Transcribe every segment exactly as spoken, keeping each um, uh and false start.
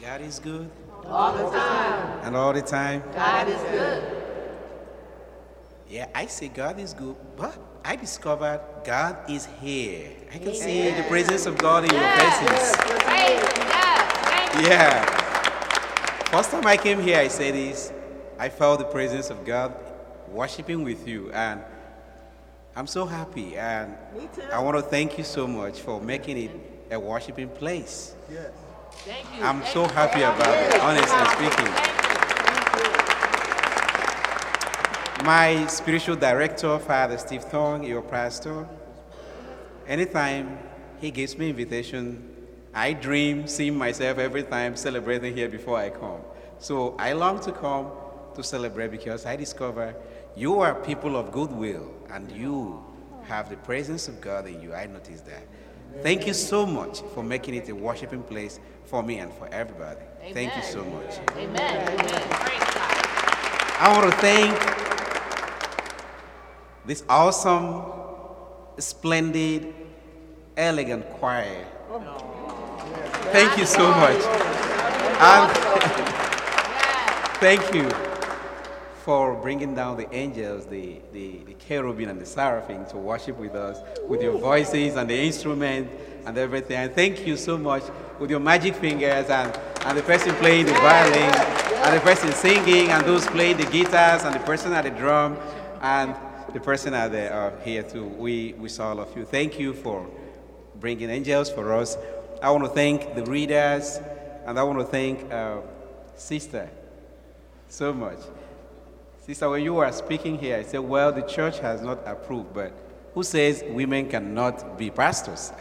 God is good. All the time. And all the time. God is good. Yeah, I say God is good, but I discovered God is here. I can see the presence of God in your faces. Praise God. Thank you. Yeah. First time I came here, I said this. I felt the presence of God worshiping with you, and I'm so happy. And Me too. I want to thank you so much for making it a worshiping place. Yes. Thank you. I'm Thank so you. happy about it, honestly speaking. My spiritual director, Father Steve Thong, your pastor, anytime he gives me invitation, I dream seeing myself every time celebrating here before I come. So I long to come to celebrate because I discover you are people of goodwill and you have the presence of God in you. I noticed that. Thank you so much for making it a worshiping place for me and for everybody. Amen. Thank you so much. Amen. Amen. Praise God. I want to thank this awesome, splendid, elegant choir. Thank you so much. And thank you for bringing down the angels, the, the, the cherubim and the seraphim to worship with us, with your voices and the instrument and everything. And thank you so much with your magic fingers and, and the person playing the violin and the person singing and those playing the guitars and the person at the drum and the person out there uh, here too. We, we saw all of you. Thank you for bringing angels for us. I want to thank the readers, and I want to thank uh, Sister so much. Sister, when you were speaking here, I said, well, the church has not approved, but who says women cannot be pastors?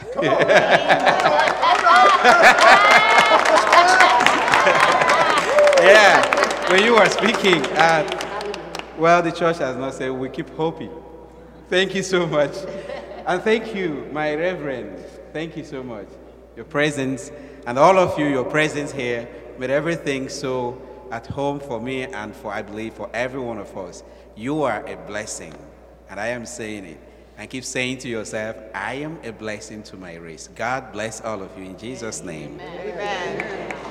Yeah, when you were speaking, uh, well, the church has not said, we keep hoping. Thank you so much. And thank you, my reverend. Thank you so much. Your presence, and all of you, your presence here made everything so at home for me and for, I believe, for every one of us. You are a blessing, and I am saying it. And keep saying to yourself, I am a blessing to my race. God bless all of you in Jesus' name. Amen. Amen.